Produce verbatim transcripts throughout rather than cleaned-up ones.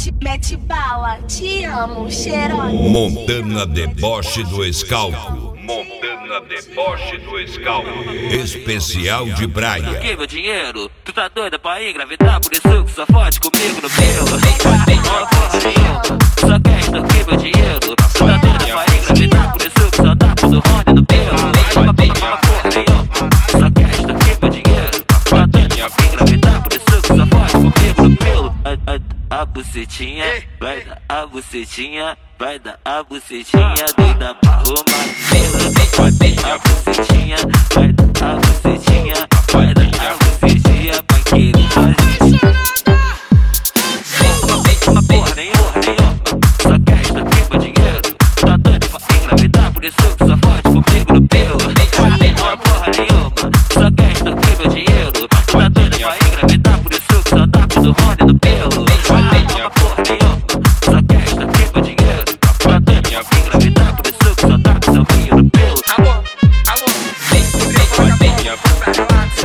Mete, mete bala, te amo, cheirosa. Montana Deboche do Escalco. Montana Deboche do Escalco. Especial de praia. Que meu dinheiro? Tu tá doida pra engravidar? Por isso que só fode comigo no pelo. Ó, porra nenhuma, só quer extorquir meu dinheiro. Tu tá doida pra engravidar? Por isso que só dá pro Rony no pelo. Ó, porra nenhuma, só quer extorquir meu dinheiro. Tu tá doida pra engravidar? Por isso que só fode comigo no pelo. A, a, a bucetinha, vai dar a bucetinha, vai dar a bucetinha, doida pra arrumar pelo. A bucetinha, vai dar a bucetinha, vai dar a bucetinha pra que ele faz. Uma porra nenhuma, nenhuma, só quer extorquir meu dinheiro. Tá doido pra engravidar, por isso que só fode comigo no pelo. Uma porra nenhuma, só quer extorquir meu dinheiro. Tá doido pra engravidar, por isso que só dá pro Rony no pelo. Uma porra nenhuma, só quer extorquir meu dinheiro. Tá doido pra engravidar, por isso que só dá pro seu filho no pelo. Alô, alô, vem, vem, bota a bola pra relax.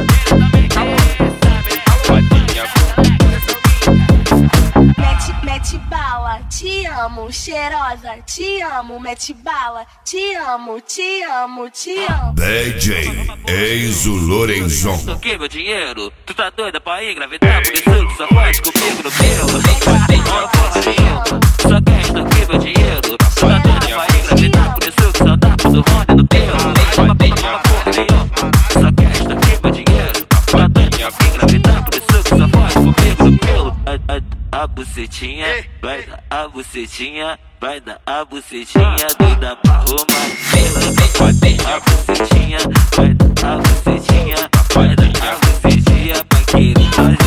Mete, mete bala, te amo, cheirosa. Te amo, mete bala, te amo, te amo, te amo. D J Enzo Lorenzon. Extorquir meu dinheiro? Tu tá doida pra engravidar? Por isso que só fode comigo no pelo. Ó, porra nenhuma, só quer extorquir meu dinheiro. Tu tá doida pra engravidar? Por isso que só dá pro Rony no pelo. Uma porra nenhuma, só quer extorquir meu dinheiro. Tu tá doida pra engravidar? Por isso que só fode comigo no pelo. A, a, a bucetinha, vai dar a bucetinha, vai dar a bucetinha, doida pra arrumar pelo. A bucetinha, vai dar a bucetinha, vai dar a bucetinha pra que ele faz.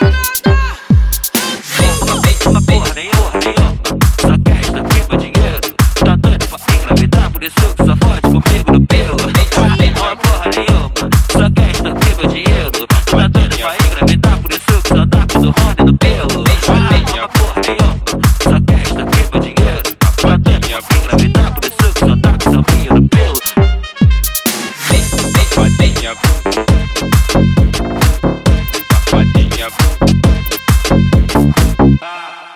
Uma porra nenhuma, nenhuma, só quer extorquir meu dinheiro. Tá doido pra engravidar, por isso que só fode comigo no pelo. Uma porra nenhuma, só quer extorquir meu dinheiro. Tá doido pra engravidar, por isso que só dá pro Rony no pelo. Uma porra nenhuma, só quer extorquir meu dinheiro. Tá doido pra engravidar, por isso que só dá pro seu filho no pelo.